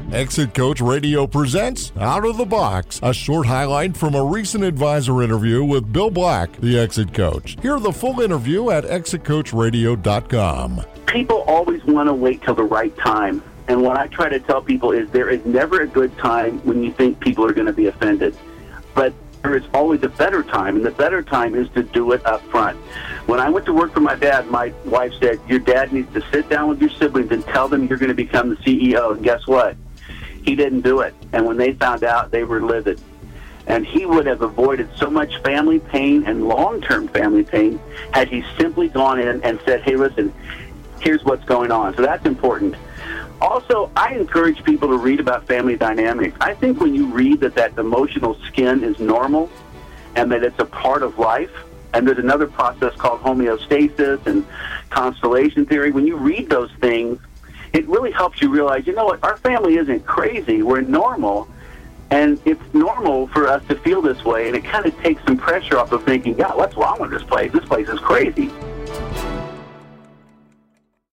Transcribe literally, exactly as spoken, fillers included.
Exit Coach Radio presents Out of the Box, a short highlight from a recent advisor interview with Bill Black, the Exit Coach. Hear the full interview at exit coach radio dot com. People always want to wait till the right time. And what I try to tell people is there is never a good time when you think people are going to be offended. But there is always a better time, and the better time is to do it up front. When I went to work for my dad, my wife said, your dad needs to sit down with your siblings and tell them you're going to become the C E O. And guess what? He didn't do it. And when they found out, they were livid. And he would have avoided so much family pain and long-term family pain had he simply gone in and said, hey, listen, here's what's going on. So that's important. Also, I encourage people to read about family dynamics. I think when you read that that emotional skin is normal and that it's a part of life, and there's another process called homeostasis and constellation theory, when you read those things, it really helps you realize, you know what, our family isn't crazy. We're normal, and it's normal for us to feel this way, and it kind of takes some pressure off of thinking, God, what's wrong with this place? This place is crazy.